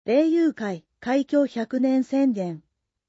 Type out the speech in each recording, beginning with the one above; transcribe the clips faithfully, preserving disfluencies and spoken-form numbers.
霊友会開教ひゃくねん宣言。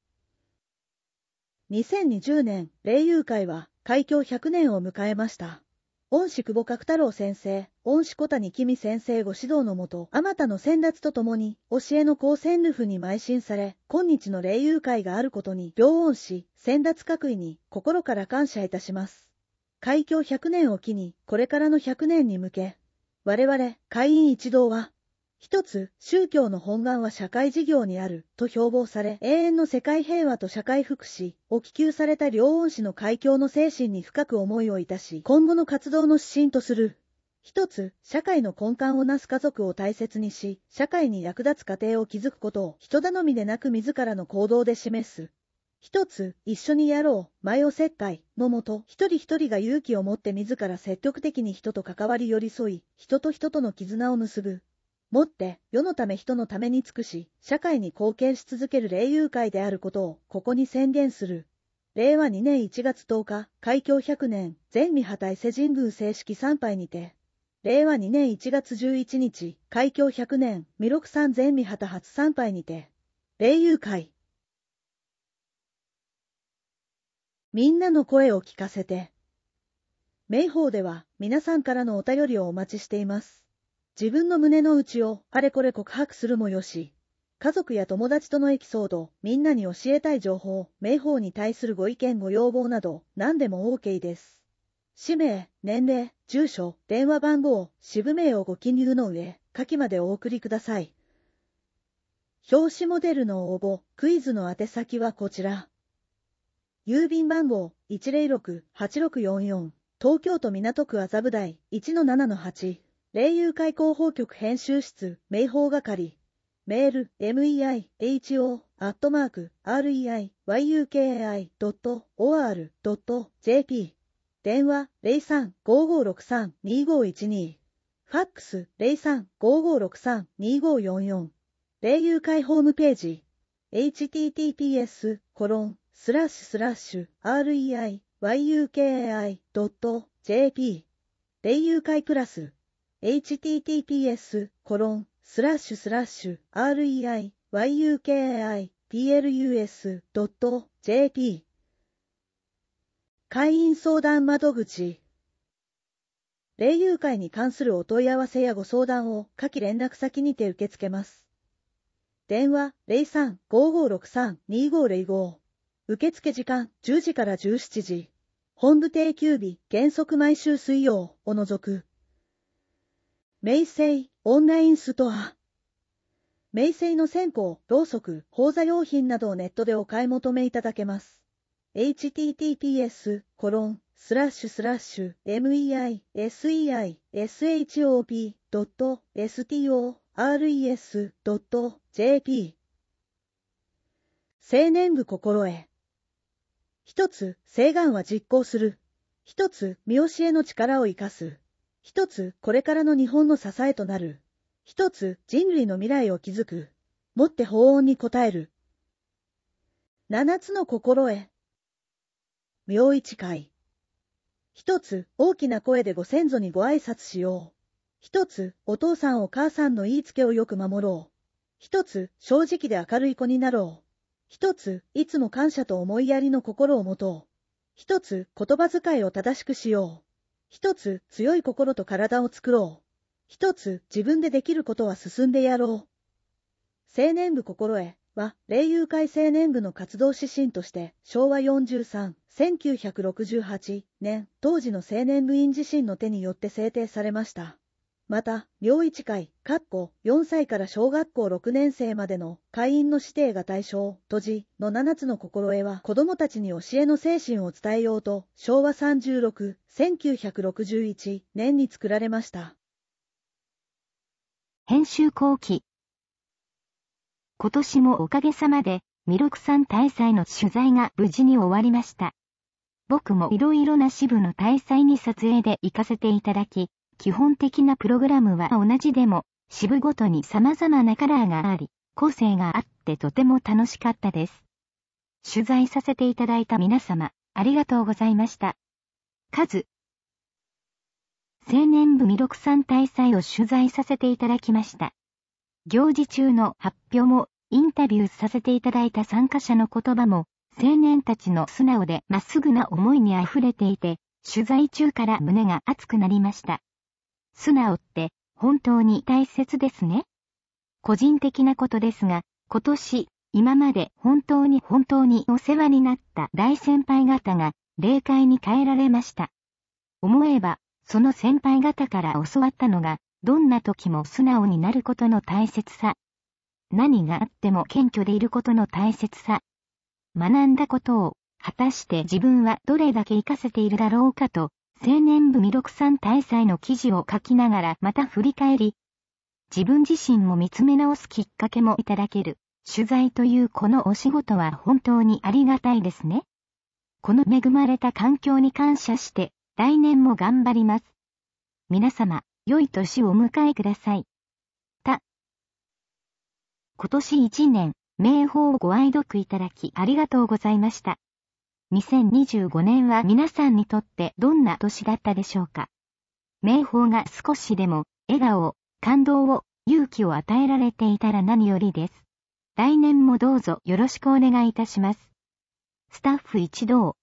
にせんにじゅうねん、霊友会は開教ひゃくねんを迎えました。恩師久保角太郎先生、恩師小谷公先生ご指導のもと、あまたの先達とともに、教えの高専ルフに邁進され、今日の霊友会があることに、両恩師、先達各位に心から感謝いたします。開教ひゃくねんを機に、これからのひゃくねんに向け、我々、会員一同は、一つ、宗教の本願は社会事業にある、と標榜され、永遠の世界平和と社会福祉を希求された両恩師の開教の精神に深く思いをいたし、今後の活動の指針とする。一つ、社会の根幹をなす家族を大切にし、社会に役立つ家庭を築くことを人頼みでなく自らの行動で示す。一つ、一緒にやろう、前を切開のもと、一人一人が勇気を持って自ら積極的に人と関わり寄り添い、人と人との絆を結ぶ。もって、世のため人のために尽くし、社会に貢献し続ける霊友会であることを、ここに宣言する。れいわにねんいちがつとおか、開教ひゃくねん、全御旗伊勢神宮正式参拝にて。れいわにねんいちがつじゅういちにち、開教ひゃくねん、弥勒山全御旗初参拝にて。霊友会。みんなの声を聞かせて。名宝では、皆さんからのお便りをお待ちしています。自分の胸の内をあれこれ告白するもよし、家族や友達とのエピソード、みんなに教えたい情報、名宝に対するご意見ご要望など、何でも OK です。氏名、年齢、住所、電話番号、支部名をご記入の上、下記までお送りください。表紙モデルの応募、クイズの宛先はこちら。郵便番号 いちぜろろく はちろくよんよん、東京都港区麻布台 いちのななのはち。霊友会広報局編集室、名宝係。メール、メイホ アットマーク、レイユーケーアイ ドット オーアール ドット ジェーピー。電話、ゼロさん ごーごーろくさん にーごーいちに。ファックス、ゼロさん ごーごーろくさん にーごーよんよん。霊友会ホームページ。エイチティーティーピーエス コロン、スラッシュスラッシュ、レイユーケーアイ ドット ジェーピー。霊友会プラス。エイチティーティーピーエス コロン、スラッシュスラッシュ、レイユーケーアイ プラス ドット ジェーピー。会員相談窓口。霊友会に関するお問い合わせやご相談を下記連絡先にて受け付けます。電話 ゼロさん ごーごーろくさん にーごーゼロご。受付時間じゅうじからじゅうしちじ。本部定休日原則毎週水曜を除く。明星オンラインストア。明星の線香、ろうそく、宝座用品などをネットでお買い求めいただけます。エイチティーティーピーエス コロン、スラッシュスラッシュ、メイセイショップ ドット ストレス ドット ジェーピー。青年部心得。一つ、誓願は実行する。一つ、見教えの力を生かす。一つ、これからの日本の支えとなる。一つ、人類の未来を築く。もって法音に応える。七つの心得。明一会。一つ、大きな声でご先祖にご挨拶しよう。一つ、お父さんお母さんの言いつけをよく守ろう。一つ、正直で明るい子になろう。一つ、いつも感謝と思いやりの心を持とう。一つ、言葉遣いを正しくしよう。一つ、強い心と体を作ろう。一つ、自分でできることは進んでやろう。青年部心得は、霊友会青年部の活動指針として、しょうわよんじゅうさん、せんきゅうひゃくろくじゅうはちねん、当時の青年部員自身の手によって制定されました。また、明一会、かっこよんさいから小学校ろくねんせいまでの会員の指定が対象、とじのななつの心得は子供たちに教えの精神を伝えようと、しょうわさんじゅうろく、せんきゅうひゃくろくじゅういちねんに作られました。 編集後期。今年もおかげさまで、弥勒山大祭の取材が無事に終わりました。僕もいろいろな支部の大祭に撮影で行かせていただき、基本的なプログラムは同じでも、支部ごとに様々なカラーがあり、個性があってとても楽しかったです。取材させていただいた皆様、ありがとうございました。数。青年部弥勒山大祭を取材させていただきました。 行事中の発表も、インタビューさせていただいた参加者の言葉も、青年たちの素直でまっすぐな思いにあふれていて、取材中から胸が熱くなりました。素直って本当に大切ですね。個人的なことですが、今年、今まで本当に本当にお世話になった大先輩方が霊界に帰られました。思えば、その先輩方から教わったのが、どんな時も素直になることの大切さ。何があっても謙虚でいることの大切さ。学んだことを、果たして自分はどれだけ活かせているだろうかと、青年部弥勒さん大祭の記事を書きながらまた振り返り、自分自身も見つめ直すきっかけもいただける、取材というこのお仕事は本当にありがたいですね。この恵まれた環境に感謝して、来年も頑張ります。皆様、良い年をお迎えください。た。今年一年、名宝をご愛読いただきありがとうございました。にせんにじゅうごねんは皆さんにとってどんな年だったでしょうか。名宝が少しでも笑顔、感動を、勇気を与えられていたら何よりです。来年もどうぞよろしくお願いいたします。スタッフ一同、